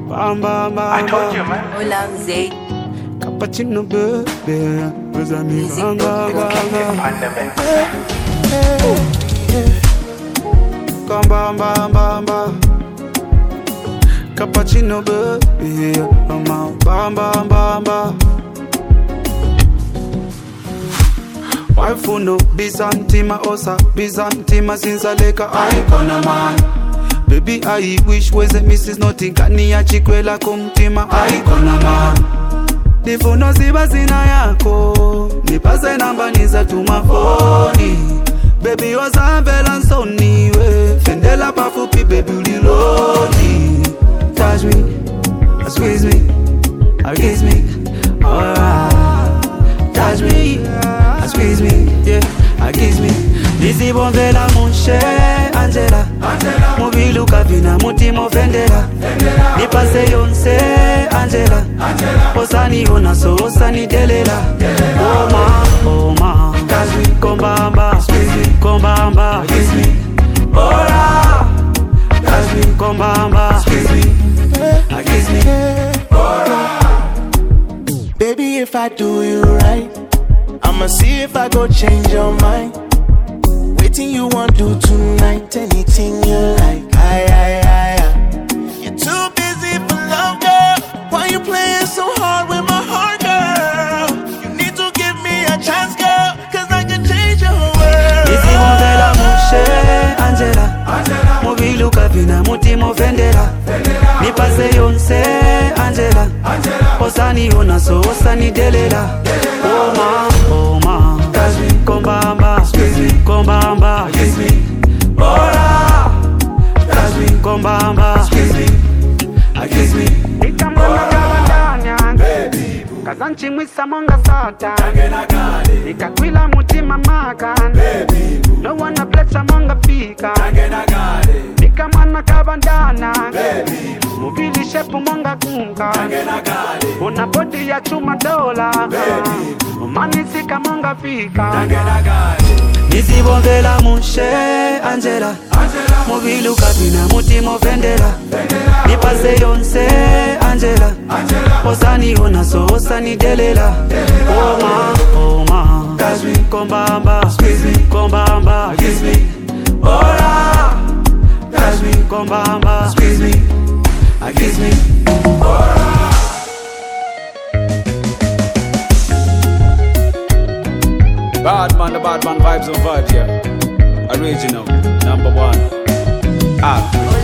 Bam, bam, bam, I told you, man. Hola, Zay. Cappuccino, baby. Cause I'm in Music Pandemic. Come, bam, bam, bam, bam. Cappuccino, baby. I'm out. Bam, bam, bam, bam. Waifu no Byzantima osa Byzantima sinsaleka aikona man. Baby I wish weze Mrs. Notingani ya chikwela kumtima aikona man. Nifuno ziba zina yako nipase namba niza tumafoni. Baby wazavela nsoni we fendela pafupi baby uliloni. Touch me, squeeze me, kiss me, alright. Touch me, squeeze me, yeah, kiss me. Dizzy bonvela munche Angela Mubilu kavina mutimo fendela Nipase yonse Angela Osani ona so osani delela. Oh ma, touch me, kombamba, squeeze me, kombamba, kiss me, ora. Touch me, kombamba, squeeze me, kiss me, ora. Baby, if I do you right, I'ma see if I go change your mind. Waiting you want do tonight, anything you like. You're too busy for love, girl. Why you playing so hard with my heart, girl? You need to give me a chance, girl, cause I can change your whole world. Isi mondela mushe Angela Mubilu kavina mutimo fendela Nipase yonse Angela Osani ona so osani delela. Oh ma, touch me, kombamba, squeeze me, kombamba, kiss me, ora. Touch me, kombamba, squeeze me, kiss me, baby. Kazanchi mwisa monga sata nikakwila mutima makan. No wanna bless monga fika nikamana kabandana. Mubili shepu monga kunga una body ya chuma dola. Umanisika monga fika Nisibonvela mushe Angela Mubilu kavina mutimo fendela Nipase yonse Angela Osani ona so osani delela. Oh ma, touch me, kombamba, squeeze me, kombamba, kiss me, ora. Touch me, kombamba, squeeze me, kiss me, ora. The bad man vibes on vibes, yeah. Original, #1. Africa.